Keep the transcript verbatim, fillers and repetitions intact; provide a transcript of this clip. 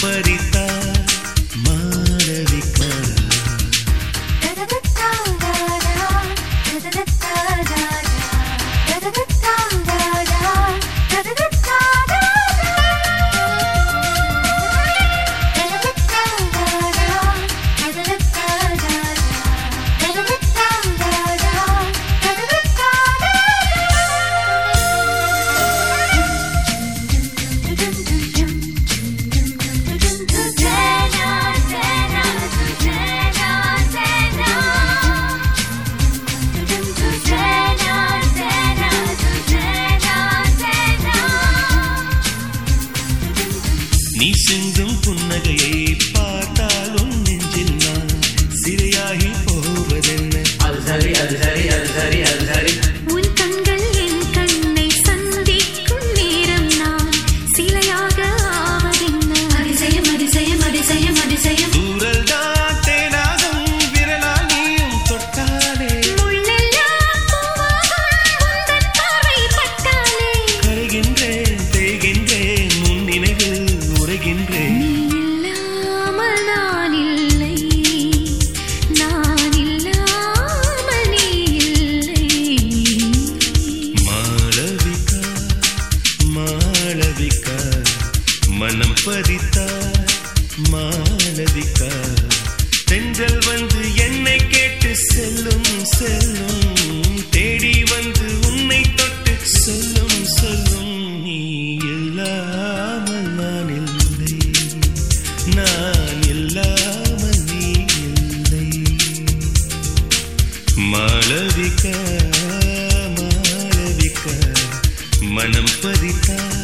பறித்தா மாளவிகா நீ சிந்தும் புன்னகையை பார்த்தால் உன் நெஞ்சில் நான் சிறையாகி போவதென்ன அது சரி அது சரி அது சரி அது சரி உன் கண்கள் என் கண்ணை சந்திக்கும் நேரம் நான் சிலையாக ஆவதென்ன அதிசயம் அதிசயம் அதிசயம் அதிசயம் ஊரல் தான் தேனாகும் விரலால் நீயும் தொட்டாலே முள்ளெல்லாம் பூவாகும் உந்தன் பார்வை பட்டாலே கரைகின்றேன் தேய்கின்றேன் உன் நினைவில் உரைகின்றேன் நீ இல்லாமல் நான் இல்லை நான் இல்லாமல் நீ இல்லை மாளவிகா மாளவிகா மனம் பறித்தா மாளவிகா தென்றல் வந்து என்னை கேட்டு செல்லும் செல்லும் தேடி வந்து உன்னை தொட்டு சொல்லும் சொல்லும் நீ இல்லாமல் நான் இல்லை நான் இல்லாமல் நீ இல்லை மாளவிகா மாளவிகா மனம் பறித்தா